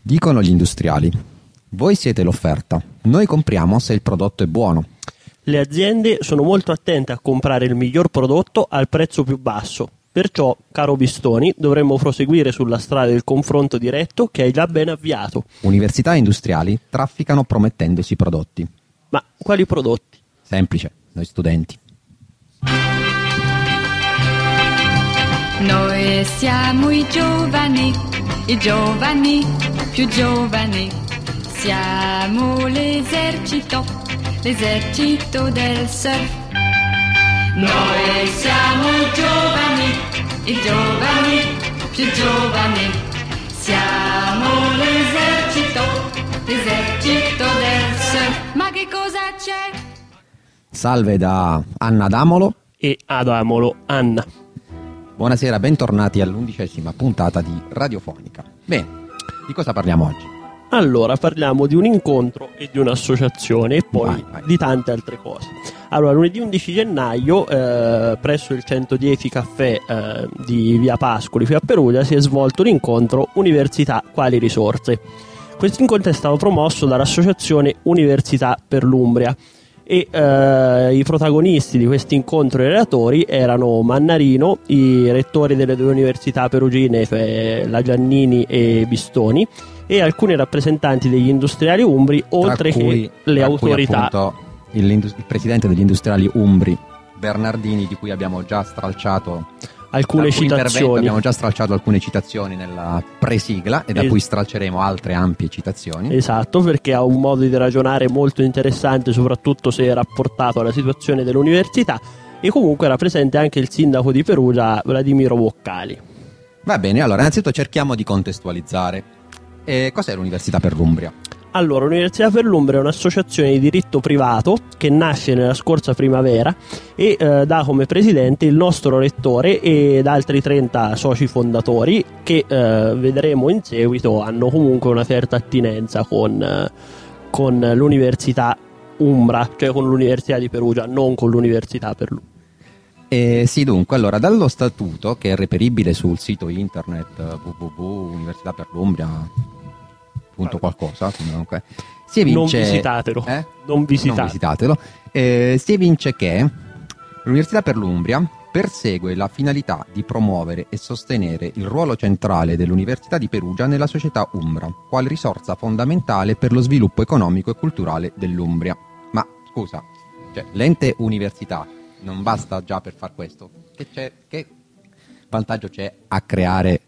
Dicono gli industriali: voi siete l'offerta, noi compriamo se il prodotto è buono. Le aziende sono molto attente a comprare il miglior prodotto al prezzo più basso. Perciò, caro Bistoni, dovremmo proseguire sulla strada del confronto diretto che hai già ben avviato. Università e industriali trafficano promettendosi prodotti. Ma quali prodotti? Semplice, noi studenti. Noi siamo i giovani più giovani. Siamo l'esercito del surf. Noi siamo i giovani più giovani. Siamo l'esercito del surf. Ma che cosa c'è? Salve da Anna Adamolo E Adamolo, Anna. Buonasera, bentornati all'11ª puntata di Radiofonica. Bene, di cosa parliamo oggi? Allora, parliamo di un incontro e di un'associazione e poi Vai. di tante altre cose. Allora, lunedì 11 gennaio, presso il 110 caffè di Via Pascoli, qui a Perugia, si è svolto l'incontro Università Quali Risorse. Questo incontro è stato promosso dall'associazione Università per l'Umbria e i protagonisti di questo incontro e i relatori erano Mannarino, i rettori delle due università perugine, cioè la Giannini e Bistoni, e alcuni rappresentanti degli industriali umbri, oltre che le autorità. Appunto, il presidente degli industriali umbri, Bernardini, di cui abbiamo già stralciato Alcune citazioni. Abbiamo già stralciato alcune citazioni nella presigla e da cui stralceremo altre ampie citazioni. Esatto, perché ha un modo di ragionare molto interessante, soprattutto se rapportato alla situazione dell'università, e comunque era presente anche il sindaco di Perugia, Vladimiro Boccali. Va bene, allora innanzitutto cerchiamo di contestualizzare. Cos'è l'Università per l'Umbria? Allora, l'Università per l'Umbria è un'associazione di diritto privato che nasce nella scorsa primavera e dà come presidente il nostro rettore ed altri 30 soci fondatori che vedremo in seguito hanno comunque una certa attinenza con l'Università Umbra, cioè con l'Università di Perugia, non con l'Università per l'Umbria. Sì, dunque, allora, dallo statuto, che è reperibile sul sito internet www.universitaperlumbria.qualcosa, comunque, si evince, non visitatelo. Si evince che l'Università per l'Umbria persegue la finalità di promuovere e sostenere il ruolo centrale dell'Università di Perugia nella società umbra, quale risorsa fondamentale per lo sviluppo economico e culturale dell'Umbria. Ma scusa, cioè, l'ente università non basta già per far questo? Che vantaggio c'è a creare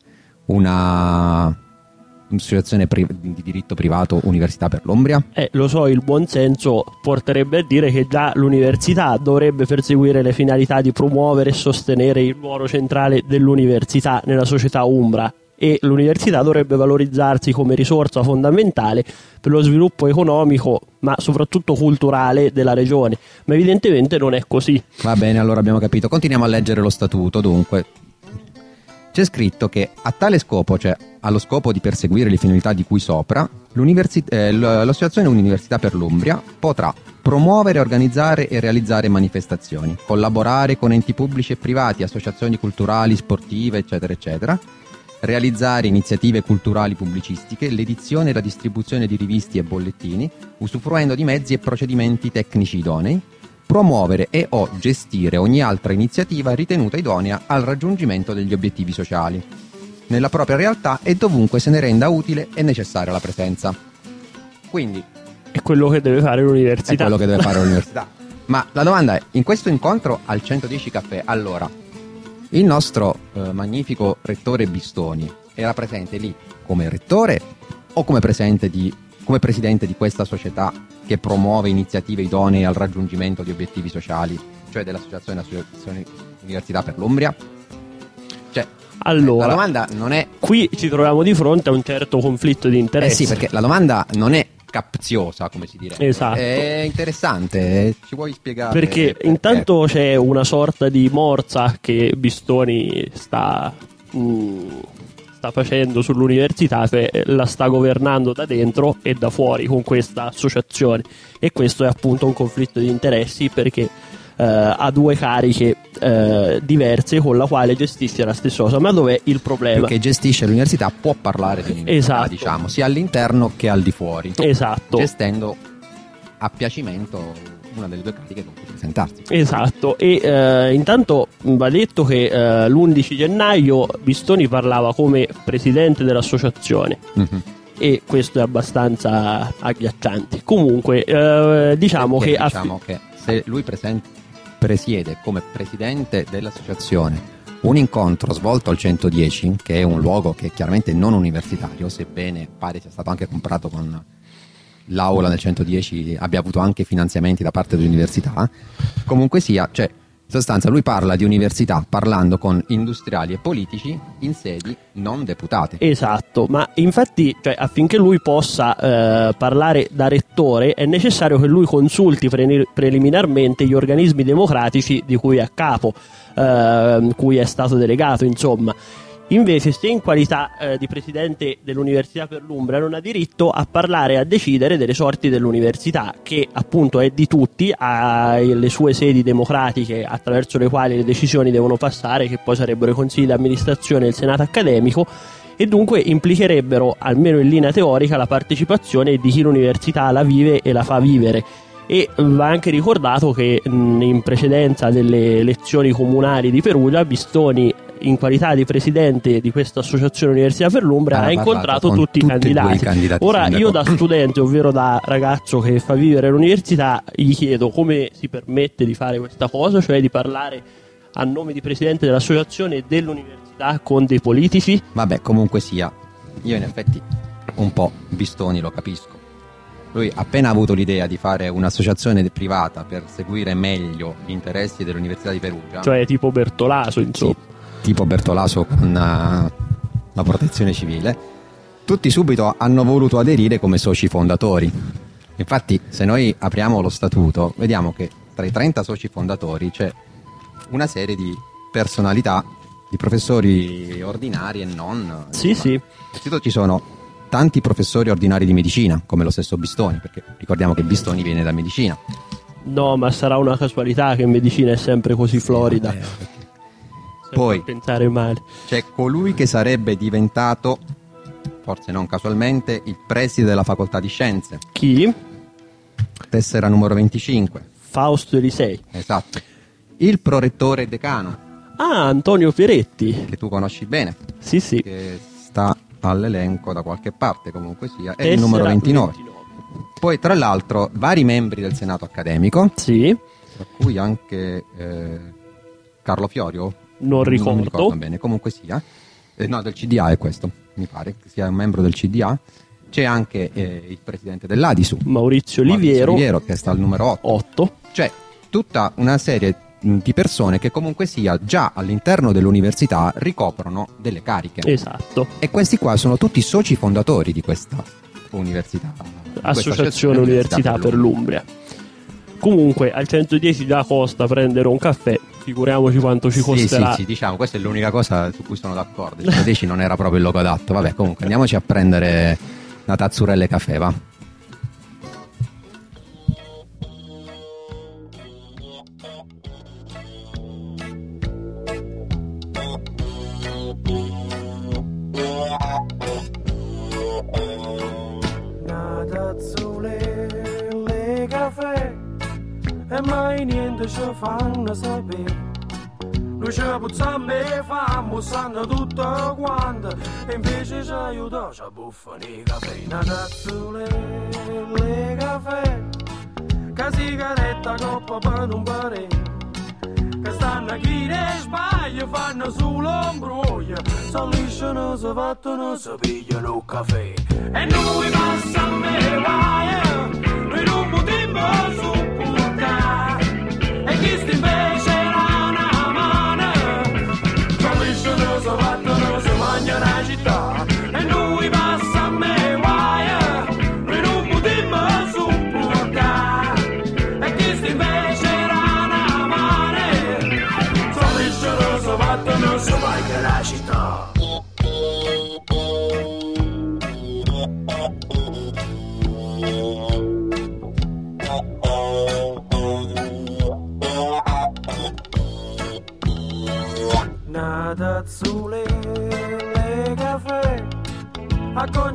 un'associazione di diritto privato Università per l'Umbria? Lo so, il buon senso porterebbe a dire che già l'università dovrebbe perseguire le finalità di promuovere e sostenere il ruolo centrale dell'università nella società umbra, e l'università dovrebbe valorizzarsi come risorsa fondamentale per lo sviluppo economico ma soprattutto culturale della regione, ma evidentemente non è così. Va bene, allora abbiamo capito, continuiamo a leggere lo statuto. Dunque c'è scritto che a tale scopo, cioè allo scopo di perseguire le finalità di cui sopra, l'associazione Università per l'Umbria potrà promuovere, organizzare e realizzare manifestazioni, collaborare con enti pubblici e privati, associazioni culturali, sportive, eccetera eccetera, realizzare iniziative culturali pubblicistiche, l'edizione e la distribuzione di rivisti e bollettini, usufruendo di mezzi e procedimenti tecnici idonei, promuovere e o gestire ogni altra iniziativa ritenuta idonea al raggiungimento degli obiettivi sociali, nella propria realtà e dovunque se ne renda utile e necessaria la presenza. Quindi è quello che deve fare l'università. È quello che deve fare l'università. Ma la domanda è, in questo incontro al 110 caffè, allora, il nostro magnifico rettore Bistoni era presente lì come rettore o come presidente di questa società che promuove iniziative idonee al raggiungimento di obiettivi sociali, cioè dell'associazione Università per l'Umbria? Cioè, allora, la domanda non è... Qui ci troviamo di fronte a un certo conflitto di interessi. Sì, perché la domanda non è capziosa, come si direbbe. Esatto. È interessante, ci vuoi spiegare? Perché intanto c'è una sorta di morsa che Bistoni sta facendo sull'università, che la sta governando da dentro e da fuori con questa associazione, e questo è appunto un conflitto di interessi, perché ha due cariche diverse con la quale gestisce la stessa cosa. Ma dov'è il problema? Che gestisce l'università può parlare di università, Esatto. diciamo, sia all'interno che al di fuori, Esatto. gestendo a piacimento una delle due cariche con cui presentarsi. Esatto, e intanto va detto che l'11 gennaio Bistoni parlava come presidente dell'associazione. Mhm. E questo è abbastanza agghiacciante. Comunque, diciamo Perché che diciamo che se lui presiede come presidente dell'associazione un incontro svolto al 110, che è un luogo che è chiaramente non universitario, sebbene pare sia stato anche comprato con l'aula del 110, abbia avuto anche finanziamenti da parte dell'università, comunque sia, cioè in sostanza lui parla di università parlando con industriali e politici in sedi non deputate. Esatto, ma infatti, cioè, affinché lui possa parlare da rettore è necessario che lui consulti preliminarmente gli organismi democratici di cui è a capo, cui è stato delegato, insomma. Invece, se in qualità di presidente dell'Università per l'Umbria non ha diritto a parlare e a decidere delle sorti dell'università, che appunto è di tutti, ha le sue sedi democratiche attraverso le quali le decisioni devono passare, che poi sarebbero i consigli di amministrazione e il senato accademico, e dunque implicherebbero, almeno in linea teorica, la partecipazione di chi l'università la vive e la fa vivere. E va anche ricordato che in precedenza delle elezioni comunali di Perugia, Bistoni, in qualità di presidente di questa associazione Università per l'Umbria, ha incontrato tutti i candidati. Ora, io da studente, ovvero da ragazzo che fa vivere l'università, gli chiedo come si permette di fare questa cosa, cioè di parlare a nome di presidente dell'associazione e dell'università con dei politici. Vabbè, comunque sia, io in effetti un po' Bistoni lo capisco. Lui appena ha avuto l'idea di fare un'associazione privata per seguire meglio gli interessi dell'Università di Perugia, Cioè tipo Bertolaso, insomma. sì, tipo Bertolaso con la protezione civile, tutti subito hanno voluto aderire come soci fondatori. Infatti, se noi apriamo lo statuto, vediamo che tra i 30 soci fondatori c'è una serie di personalità, di professori ordinari e non. Sì, sì. Innanzitutto ci sono tanti professori ordinari di medicina, come lo stesso Bistoni, perché ricordiamo che Bistoni viene da medicina. No, ma sarà una casualità che in medicina è sempre così florida. Vabbè, perché- Senza Poi pensare male. c'è colui che sarebbe diventato, forse non casualmente, il preside della facoltà di scienze, Chi? tessera numero 25. Fausto Elisei. Esatto. Il prorettore e decano, Ah, Antonio Pieretti. che tu conosci bene, Sì, sì. che sta all'elenco da qualche parte, comunque sia, è Tessera il numero 29. Poi tra l'altro vari membri del Senato accademico, Sì, tra cui anche Carlo Fiorio, non mi ricordo. ricordo bene, comunque sia, no, del CDA è questo, mi pare che sia un membro del CDA. C'è anche il presidente dell'Adisu, Maurizio Maurizio Oliviero. che sta al numero 8. 8. Cioè tutta una serie di persone che comunque sia già all'interno dell'università ricoprono delle cariche. Esatto. E questi qua sono tutti soci fondatori di questa università, di questa Associazione Università per l'Umbria. Comunque al 110 già costa prendere un caffè, figuriamoci quanto ci costerà. Sì, diciamo, questa è l'unica cosa su cui sono d'accordo. Il 110 non era proprio il logo adatto. Vabbè, comunque andiamoci a prendere una tazzurella e caffè, va. Una tazzulele caffè e mai niente ci fanno sapere. Noi ci puzziamo e famo, sanno tutto quanto, e invece ci aiuta, ci buffano i caffè. Una tazzulele caffè, che sigaretta coppa per non pare, che stanno chi ne sbaglia, fanno solo imbroglio, sono lisci, non si fatto, non si pigliano il caffè. E noi passiamo e vai, noi non potremmo sopportare, e chi sta invece era una mano, sono lisci, non si fatto, non si mangia la città. E noi passiamo e vai, noi non potremmo sopportare, e chi sta invece era una mano, sono lisci, non si fatto, non si mangia la città.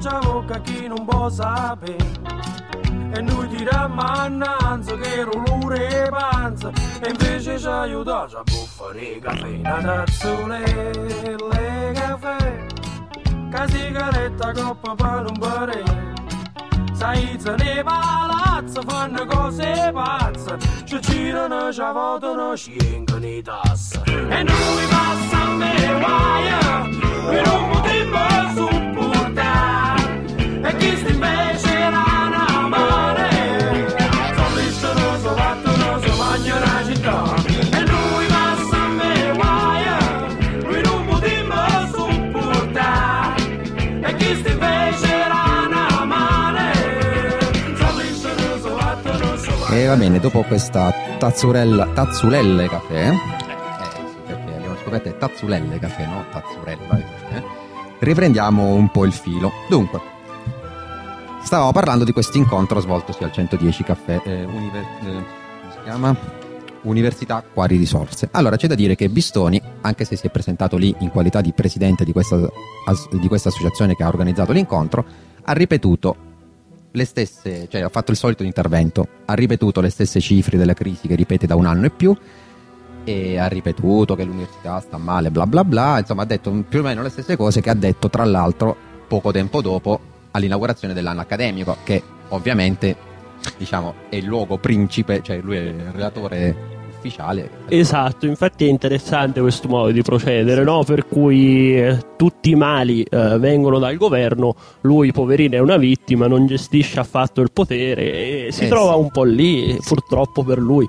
c'è bocca chi non può sapere. E noi tirammo annanzi che ero l'ure panza. E invece ci aiutato a buffare caffè. Una tazzolelle caffè, che sigaretta coppa per non bere. Sai, nei palazzi fanno cose pazze, ci girano, ci votano, ci encono i tassi. E noi passiamo le guaia, noi non potremmo supportare. E chi sta invece la mare, sono lisciano, sono fattono, sono magno la città. E noi passiamo le guaia, noi non potremmo supportare. E chi sta invece E va bene, dopo questa tazzulelle caffè, sì, perché abbiamo scoperto è tazzulelle caffè, no tazzurella, riprendiamo un po' il filo. Dunque, stavamo parlando di questo incontro svoltosi al 110 caffè, come si chiama? Università Quali Risorse. Allora, c'è da dire che Bistoni, anche se si è presentato lì in qualità di presidente di questa associazione che ha organizzato l'incontro, ha ripetuto le stesse, cioè ha fatto il solito intervento, ha ripetuto le stesse cifre della crisi che ripete da un anno e più, e ha ripetuto che l'università sta male, bla bla bla, insomma ha detto più o meno le stesse cose che ha detto tra l'altro poco tempo dopo all'inaugurazione dell'anno accademico, che ovviamente diciamo è il luogo principe, cioè lui è il relatore ufficiale. Esatto, infatti è interessante questo modo di procedere, no? Per cui tutti i mali vengono dal governo, lui poverino è una vittima, non gestisce affatto il potere e si trova un po' lì, purtroppo per lui.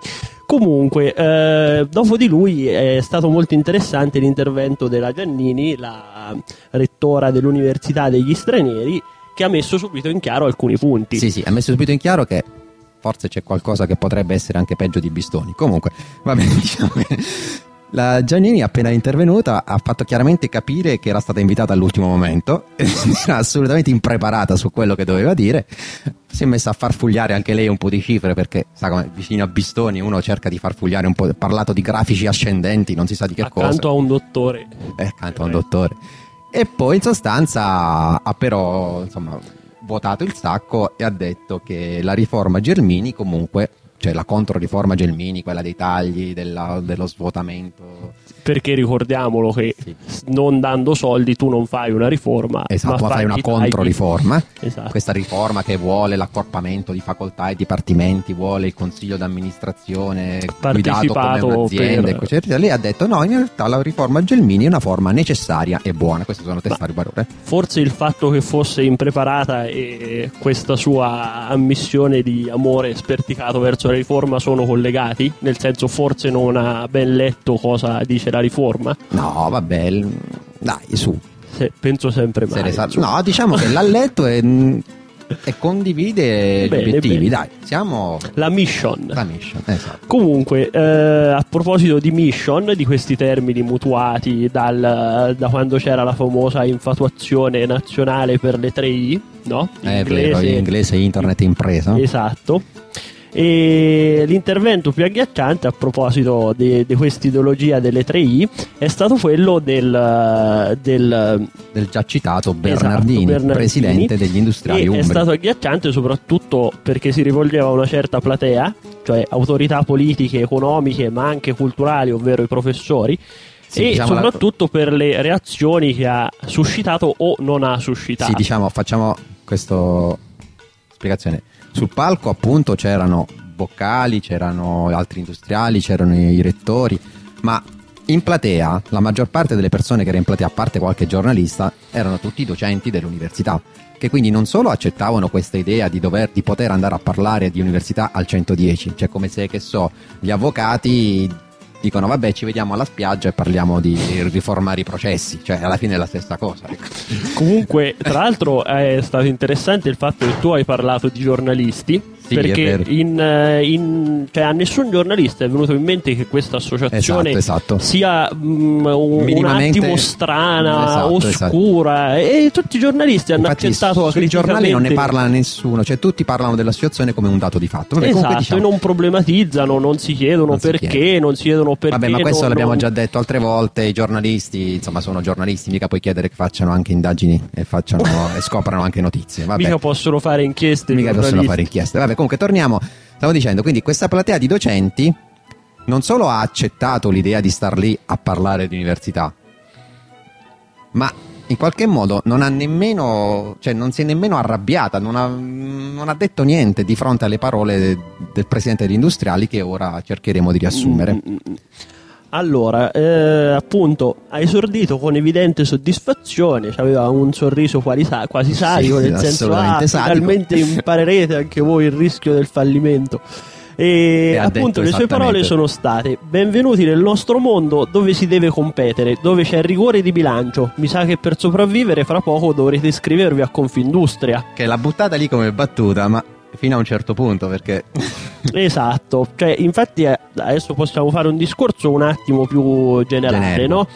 Comunque, dopo di lui è stato molto interessante l'intervento della Giannini, la rettora dell'Università degli Stranieri, che ha messo subito in chiaro alcuni punti. Sì, ha messo subito in chiaro che forse c'è qualcosa che potrebbe essere anche peggio di Bistoni. Comunque, va bene, diciamo che la Giannini, appena intervenuta, ha fatto chiaramente capire che era stata invitata all'ultimo momento, era assolutamente impreparata su quello che doveva dire. Si è messa a farfugliare anche lei un po' di cifre, perché sa come vicino a Bistoni uno cerca di farfugliare un po', ha parlato di grafici ascendenti, non si sa di che cosa. Accanto a un dottore. Accanto a un dottore. E poi in sostanza ha però, insomma, votato il sacco e ha detto che la riforma Gelmini comunque, cioè la controriforma Gelmini, quella dei tagli, dello svuotamento, perché ricordiamolo che non dando soldi tu non fai una riforma, esatto, ma fai una controriforma. Esatto. Questa riforma che vuole l'accorpamento di facoltà e dipartimenti, vuole il consiglio d'amministrazione guidato come un'azienda, eccetera. Lei ha detto no, in realtà la riforma Gelmini è una forma necessaria e buona. Queste sono testate parole. Forse il fatto che fosse impreparata e questa sua ammissione di amore sperticato verso la riforma sono collegati, nel senso forse non ha ben letto cosa dice la riforma. No, vabbè, dai, su. Penso sempre male. No, diciamo che l'ha letto e condivide gli obiettivi. Dai, siamo la mission, esatto. Comunque, a proposito di mission, di questi termini mutuati da quando c'era la famosa infatuazione nazionale per le 3I, no? È vero, in inglese internet impresa. Esatto. E l'intervento più agghiacciante a proposito di questa ideologia delle 3I è stato quello del già citato Bernardini, presidente degli industriali umbri. È stato agghiacciante soprattutto perché si rivolgeva a una certa platea, cioè autorità politiche, economiche ma anche culturali, ovvero i professori, e diciamo soprattutto per le reazioni che ha suscitato o non ha suscitato. Sì, diciamo, facciamo questa spiegazione. Sul palco appunto c'erano Boccali, c'erano altri industriali, c'erano i rettori, ma in platea la maggior parte delle persone che era in platea, a parte qualche giornalista, erano tutti docenti dell'università, che quindi non solo accettavano questa idea di poter andare a parlare di università al 110, cioè come se, che so, gli avvocati dicono vabbè ci vediamo alla spiaggia e parliamo di riformare i processi, cioè alla fine è la stessa cosa. Comunque tra l'altro è stato interessante il fatto che tu hai parlato di giornalisti, Sì, è perché vero. cioè, a nessun giornalista è venuto in mente che questa associazione Esatto. sia un Minimamente- attimo strana, Esatto, oscura, e tutti i giornalisti hanno Infatti accettato sui giornali non ne acriticamente. parla nessuno, cioè tutti parlano dell'associazione come un dato di fatto. Vabbè, comunque, Esatto, diciamo- e non problematizzano, non si chiedono Non si perché, chiede. non si chiedono perché. Vabbè, ma questo non- l'abbiamo non- già detto altre volte, i giornalisti, insomma, sono giornalisti, mica puoi chiedere che facciano anche indagini e e scoprano anche notizie. Vabbè. Mica possono fare inchieste. i Mica possono giornalisti. fare inchieste. Vabbè, comunque torniamo. Stavo dicendo, quindi questa platea di docenti non solo ha accettato l'idea di star lì a parlare di università, ma in qualche modo non ha nemmeno, cioè non si è nemmeno arrabbiata, non ha detto niente di fronte alle parole del presidente degli industriali, che ora cercheremo di riassumere. Allora, appunto, ha esordito con evidente soddisfazione, aveva un sorriso quasi sadico, Sì, nel senso, assolutamente sadico. finalmente imparerete anche voi il rischio del fallimento. E ha appunto detto le sue parole esattamente. sono state: benvenuti nel nostro mondo dove si deve competere, dove c'è rigore di bilancio. Mi sa che per sopravvivere fra poco dovrete iscrivervi a Confindustria. Che l'ha buttata lì come battuta, ma fino a un certo punto, perché Esatto, cioè infatti adesso possiamo fare un discorso un attimo più generale, Generico. no?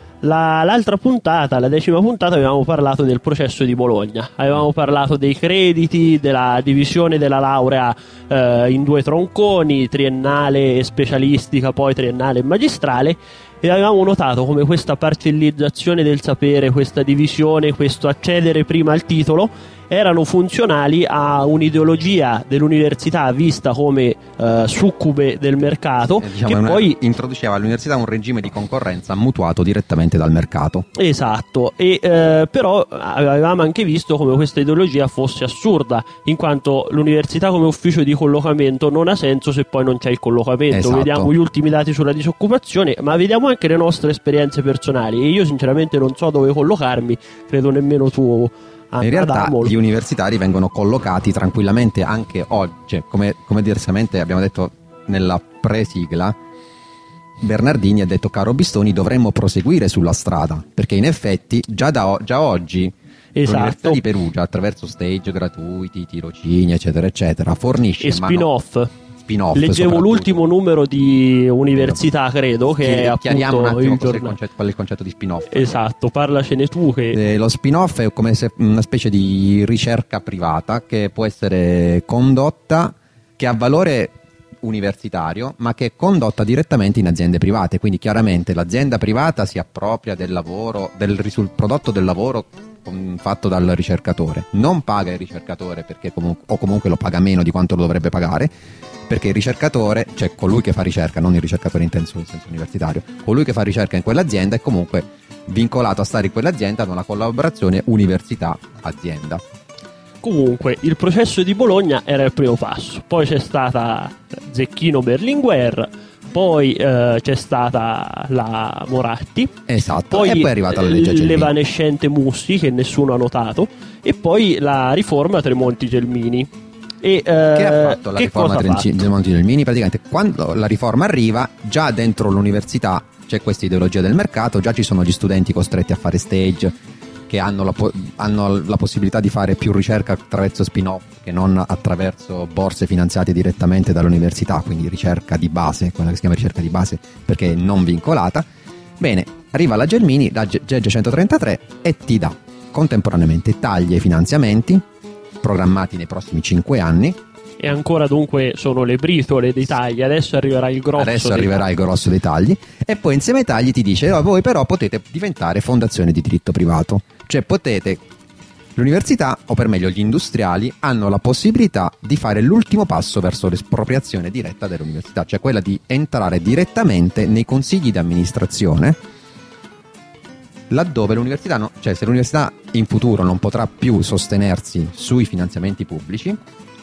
L'altra puntata, la 10ª puntata, avevamo parlato del processo di Bologna, avevamo parlato dei crediti, della divisione della laurea in 2 tronconi, triennale e specialistica, poi triennale e magistrale, e avevamo notato come questa parcellizzazione del sapere, questa divisione, questo accedere prima al titolo erano funzionali a un'ideologia dell'università vista come succube del mercato, diciamo, che poi introduceva all'università un regime di concorrenza mutuato direttamente dal mercato. esatto, e però avevamo anche visto come questa ideologia fosse assurda, in quanto l'università come ufficio di collocamento non ha senso se poi non c'è il collocamento. Esatto. Vediamo gli ultimi dati sulla disoccupazione, ma vediamo anche le nostre esperienze personali, e io sinceramente non so dove collocarmi, credo nemmeno tu. In realtà Adamo. gli universitari vengono collocati tranquillamente anche oggi, cioè, come diversamente abbiamo detto nella pre-sigla. Bernardini ha detto: caro Bistoni, dovremmo proseguire sulla strada, perché in effetti già oggi l'Università Esatto. di Perugia, attraverso stage gratuiti, tirocini eccetera eccetera, fornisce E spin-off. spin-off Leggevo soprattutto. l'ultimo numero di Università, credo, che è Chiariamo un appunto attimo il cos'è giornale. qual è il concetto di spin-off. Esatto, parlacene tu che... Lo spin-off è come se una specie di ricerca privata che può essere condotta, che ha valore universitario, ma che è condotta direttamente in aziende private. Quindi chiaramente l'azienda privata si appropria del lavoro, prodotto del lavoro fatto dal ricercatore, non paga il ricercatore perché comunque lo paga meno di quanto lo dovrebbe pagare, perché il ricercatore, cioè colui che fa ricerca, non il ricercatore in senso universitario, colui che fa ricerca in quell'azienda è comunque vincolato a stare in quell'azienda ad una collaborazione università-azienda. Comunque, il processo di Bologna era il primo passo, poi c'è stata Zecchino Berlinguer, poi c'è stata la Moratti, Esatto, poi e poi è arrivata la legge Gelmini. l'evanescente Mussi, che nessuno ha notato, e poi la riforma Tremonti-Gelmini. E, Che ha fatto la che riforma cosa ha fatto? Tremonti-Gelmini? Praticamente quando la riforma arriva, già dentro l'università c'è questa ideologia del mercato, già ci sono gli studenti costretti a fare stage, che hanno la possibilità di fare più ricerca attraverso spin-off che non attraverso borse finanziate direttamente dall'università, quindi ricerca di base, quella che si chiama ricerca di base perché è non vincolata. Bene, arriva la Gelmini, la legge 133, e ti dà contemporaneamente tagli ai finanziamenti programmati nei prossimi 5 anni. E ancora dunque sono le britole dei tagli, adesso arriverà il grosso. Adesso dei arriverà tagli. il grosso dei tagli, e poi insieme ai tagli ti dice: voi però potete diventare fondazione di diritto privato, cioè l'università, o per meglio gli industriali, hanno la possibilità di fare l'ultimo passo verso l'espropriazione diretta dell'università, cioè quella di entrare direttamente nei consigli di amministrazione, laddove l'università cioè se l'università in futuro non potrà più sostenersi sui finanziamenti pubblici,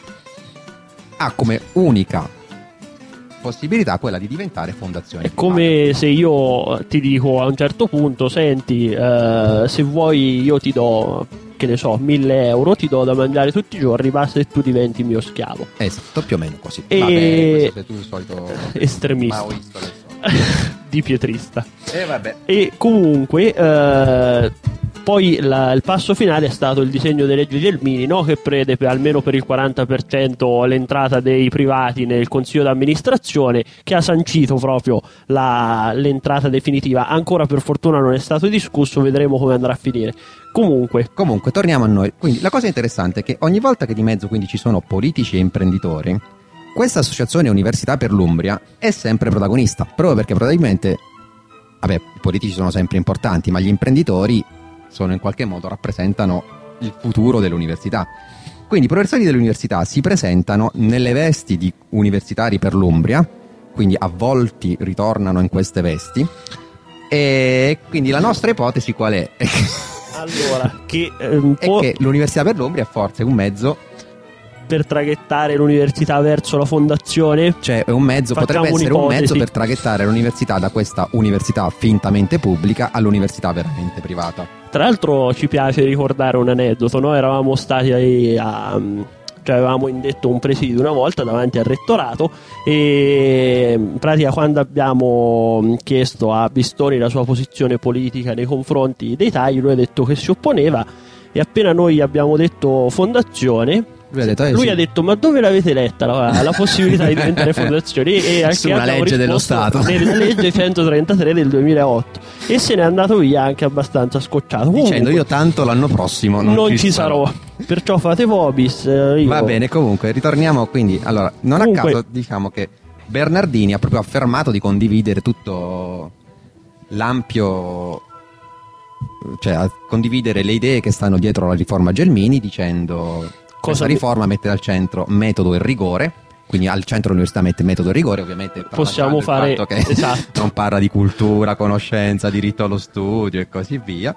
ha come unica possibilità quella di diventare fondazione È privata. come se io ti dico a un certo punto: senti, se vuoi io ti do, che ne so, 1.000 euro, ti do da mangiare tutti i giorni, basta che tu diventi mio schiavo. Esatto, più o meno così. E- Vabbè, questo sei tu il solito Estremista. maoista del solito. Di pietrista. E vabbè. E comunque Poi il passo finale è stato il disegno di legge Gelmini, no? Che prevede almeno per il 40% l'entrata dei privati nel consiglio d'amministrazione, che ha sancito proprio l'entrata definitiva. Ancora per fortuna non è stato discusso, vedremo come andrà a finire. Comunque, torniamo a noi. Quindi la cosa interessante è che ogni volta che di mezzo quindi ci sono politici e imprenditori, questa associazione Università per l'Umbria è sempre protagonista, proprio perché probabilmente, vabbè, i politici sono sempre importanti, ma gli imprenditori in qualche modo rappresentano il futuro dell'università. Quindi i professori dell'università si presentano nelle vesti di universitari per l'Umbria, quindi avvolti ritornano in queste vesti, e quindi la nostra ipotesi qual è? allora, che l'Università per l'Umbria è forse un mezzo per traghettare l'università verso la fondazione, cioè è un mezzo, potrebbe essere un mezzo per traghettare l'università da questa università fintamente pubblica all'università veramente privata. Tra l'altro ci piace ricordare un aneddoto, noi eravamo stati cioè avevamo indetto un presidio una volta davanti al rettorato, e in pratica quando abbiamo chiesto a Bistoni la sua posizione politica nei confronti dei tagli, lui ha detto che si opponeva, e appena noi abbiamo detto fondazione, lui ha detto ma dove l'avete letta la possibilità di diventare fondazione? E su una legge dello Stato, nella legge 133 del 2008, e se n'è andato via anche abbastanza scocciato, dicendo io tanto l'anno prossimo non ci sarò, perciò fate vobis. Va bene, comunque ritorniamo. Quindi allora, non a caso diciamo che Bernardini ha proprio affermato di condividere tutto l'ampio, cioè a condividere le idee che stanno dietro la riforma Gelmini, dicendo questa riforma mette al centro metodo e rigore, quindi al centro l'università mette metodo e rigore, ovviamente possiamo fare il fatto che esatto. non parla di cultura, conoscenza, diritto allo studio e così via,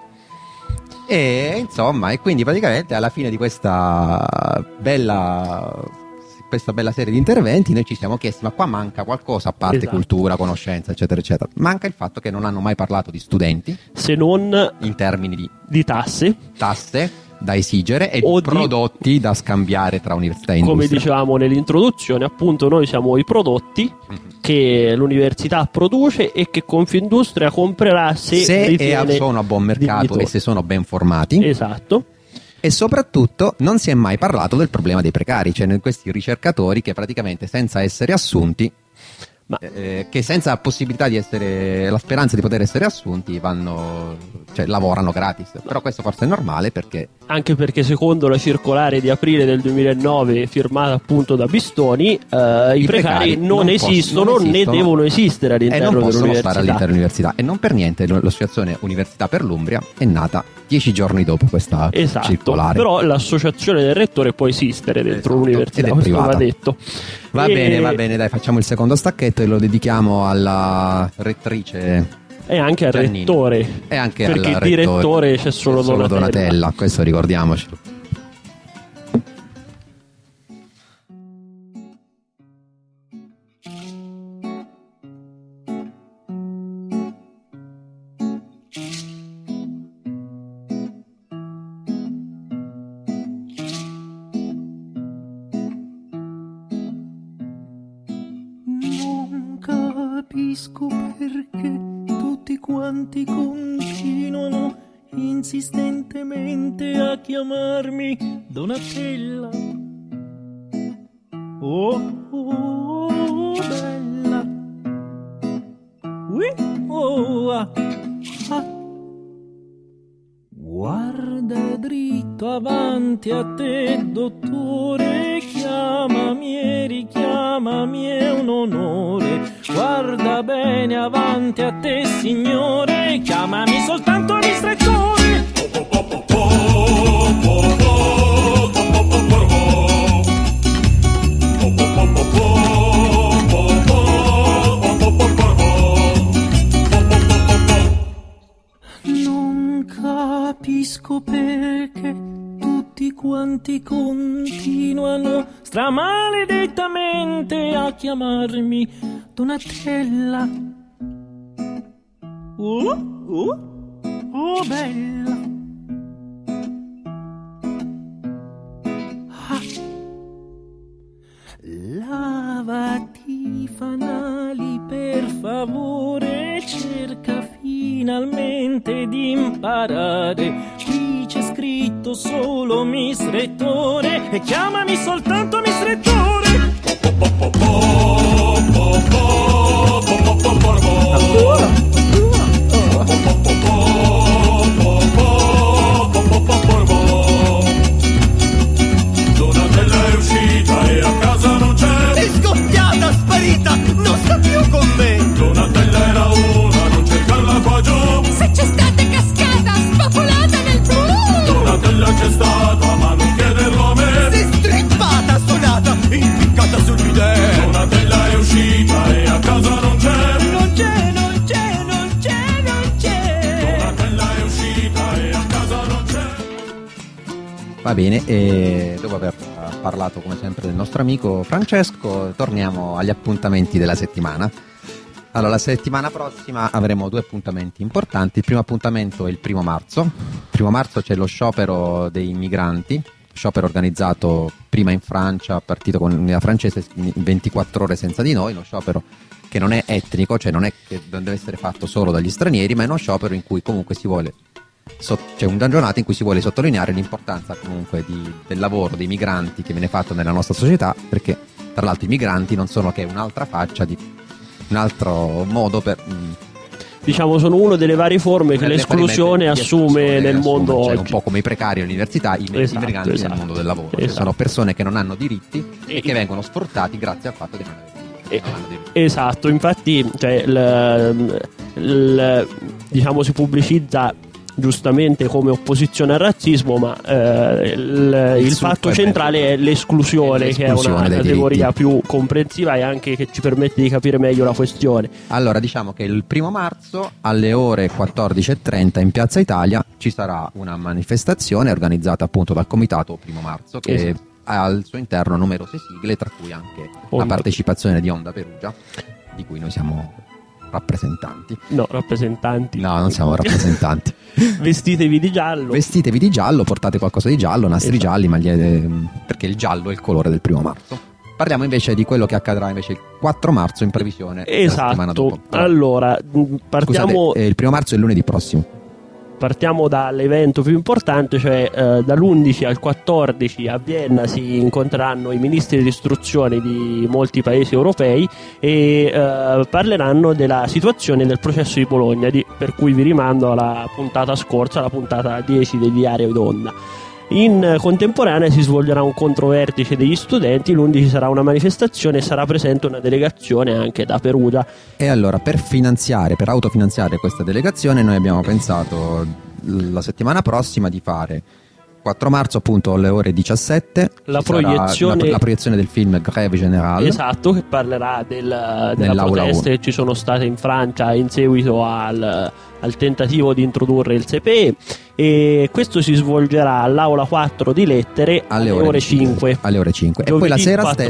e insomma, e quindi praticamente alla fine di questa bella serie di interventi noi ci siamo chiesti ma qua manca qualcosa a parte cultura, conoscenza eccetera eccetera. Manca il fatto che non hanno mai parlato di studenti, se non in termini di tasse da esigere e prodotti da scambiare tra università e industria. Come dicevamo nell'introduzione, appunto noi siamo i prodotti che l'università produce e che Confindustria comprerà se sono a buon mercato e se sono ben formati. Esatto. E soprattutto non si è mai parlato del problema dei precari, cioè questi ricercatori che praticamente senza essere assunti, che senza possibilità di essere, la speranza di poter essere assunti, lavorano gratis. Però questo forse è normale, perché anche perché secondo la circolare di aprile del 2009 firmata appunto da Bistoni, i precari non esistono né devono esistere all'interno dell'università. E non possono stare all'interno dell'università. E non per niente l'associazione Università per l'Umbria è nata 10 giorni dopo questa circolare. Però l'associazione del rettore può esistere dentro l'università, questo va detto. Va bene, dai, facciamo il secondo stacchetto e lo dedichiamo alla rettrice e anche al Giannini. Rettore, e anche perché al direttore c'è solo Donatella, questo ricordiamocelo. Capisco perché tutti quanti continuano insistentemente a chiamarmi Donatella. Oh, bella. Guarda dritto avanti a te, dottore, chiamami e richiamami, è un onore. Guarda bene avanti a te, signore, chiamami soltanto ristrettore. Non capisco perché tutti quanti continuano stramaledettamente a chiamarmi Donatella. Oh, bella. Lavati i fanali per favore, cerca finalmente di imparare soltanto solo mistrettore, e chiamami soltanto mistrettore. Donatella è uscita e a casa non c'è. È scoppiata, sparita, non sta più con me. Donatella era una, non cercarla qua giù. Se c'è stata cascata, spopolata nel blu. Donatella c'è stata, ma non chiederlo a me. Si è strippata, stonata, impiccata sul bidet. Donatella è uscita e a casa non c'è. Non c'è, non c'è, non c'è, non c'è. Donatella è uscita e a casa non c'è. Va bene, e dopo aver parlato come sempre del nostro amico Francesco, torniamo agli appuntamenti della settimana. Allora, la settimana prossima avremo 2 appuntamenti importanti. Il primo appuntamento è il 1° marzo. Il 1° marzo c'è lo sciopero dei migranti, sciopero organizzato prima in Francia, partito con l'unità francese, 24 ore senza di noi, uno sciopero che non è etnico, cioè non è che non deve essere fatto solo dagli stranieri, ma è uno sciopero in cui comunque si vuole c'è una giornata in cui si vuole sottolineare l'importanza comunque del lavoro dei migranti che viene fatto nella nostra società, perché tra l'altro i migranti non sono che un'altra faccia di un altro modo per Diciamo sono una delle varie forme che delle l'esclusione varie assume nel mondo cioè, oggi. un po' come i precari all'università, i migranti nel mondo del lavoro. Cioè, sono persone che non hanno diritti e che vengono sfruttati grazie al fatto di non avere diritti. Esatto, infatti cioè, diciamo si pubblicizza giustamente come opposizione al razzismo, ma il fatto centrale è l'esclusione, che è una categoria più comprensiva e anche che ci permette di capire meglio la questione. Allora, diciamo che il 1° marzo alle ore 14:30 in Piazza Italia ci sarà una manifestazione organizzata appunto dal Comitato 1° marzo che ha al suo interno numerose sigle, tra cui anche la partecipazione di Onda Perugia, di cui noi siamo rappresentanti. No, rappresentanti. No, non siamo rappresentanti. Vestitevi di giallo. Vestitevi di giallo, portate qualcosa di giallo, nastri gialli, magliette, perché il giallo è il colore del 1° marzo. Parliamo invece di quello che accadrà invece il 4 marzo in previsione. La settimana dopo. Allora, partiamo. Scusate, il 1° marzo è il lunedì prossimo. Partiamo dall'evento più importante, cioè dall'11 al 14 a Vienna si incontreranno i ministri di istruzione di molti paesi europei e parleranno della situazione del processo di Bologna, per cui vi rimando alla puntata scorsa, la puntata 10 del diario d'Onda. In contemporanea si svolgerà un controvertice degli studenti, l'11 sarà una manifestazione e sarà presente una delegazione anche da Perugia. E allora per autofinanziare questa delegazione noi abbiamo pensato la settimana prossima di fare 4 marzo appunto alle ore 17 la proiezione del film Grève Générale. Esatto, che parlerà della proteste che ci sono state in Francia in seguito al tentativo di introdurre il CPE, e questo si svolgerà all'aula 4 di lettere alle ore 5. Alle ore 5. E poi la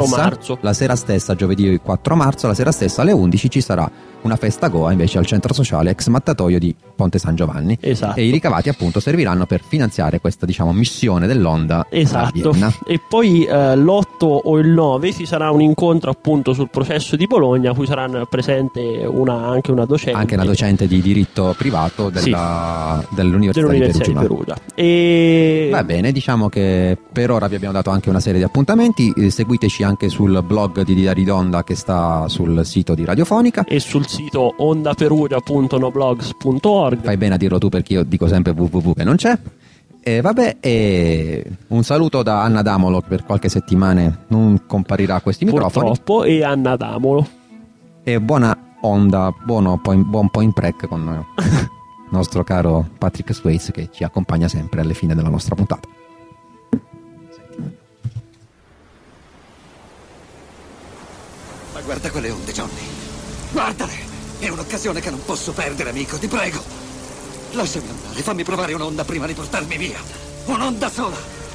sera stessa, giovedì 4 marzo, la sera stessa alle 11 ci sarà una festa Goa invece al centro sociale ex mattatoio di Ponte San Giovanni. Esatto. E i ricavati appunto serviranno per finanziare questa missione dell'Onda. Esatto. E poi l'8 o il 9 ci sarà un incontro appunto sul processo di Bologna, a cui saranno presente anche una docente. Anche una docente di diritto privato dell'Università di Perugia. E va bene, diciamo che per ora vi abbiamo dato anche una serie di appuntamenti. Seguiteci anche sul blog di Diari d'Onda che sta sul sito di Radiofonica e sul sito ondaperugia.noblogs.org. Fai bene a dirlo tu, perché io dico sempre www che non c'è. E vabbè, un saluto da Anna Damolo, che per qualche settimana non comparirà a questi microfoni. Purtroppo, e Anna Damolo. E buona onda, buon point break con il nostro caro Patrick Swayze, che ci accompagna sempre alle fine della nostra puntata. Ma guarda quelle onde, Johnny. Guardale! È un'occasione che non posso perdere, amico, ti prego. Lasciami andare, fammi provare un'onda prima di portarmi via. Un'onda sola.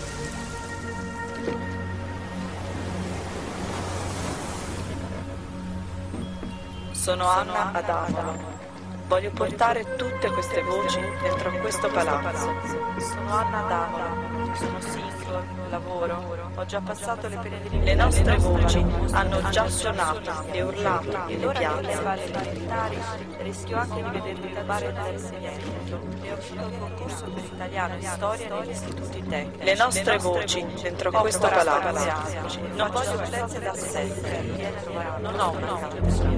Sono Anna Adamolo. Voglio portare tutte queste voci dentro questo palazzo. Sono Anna Adamolo. sono single, lavoro, ho già passato le peregrinazioni. Le nostre voci hanno già suonato e urlato nelle piazze elementari. Rischio anche di vedermi rubare dall'insegnamento e ho vinto il concorso per italiano e storia negli istituti tecnici. Le nostre voci dentro questo palazzo. Non voglio violenze da sempre. Non ho una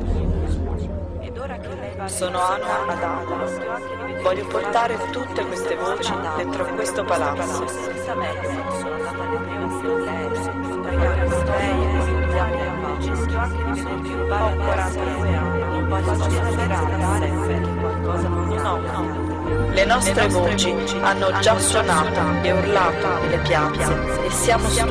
Sono Anna Adamo. Voglio portare tutte queste voci dentro questo palazzo. Sono andata alle prime ho 49 anni, non voglio sperare qualcosa non ho. Le nostre voci hanno già suonato e urlato nelle piazze e siamo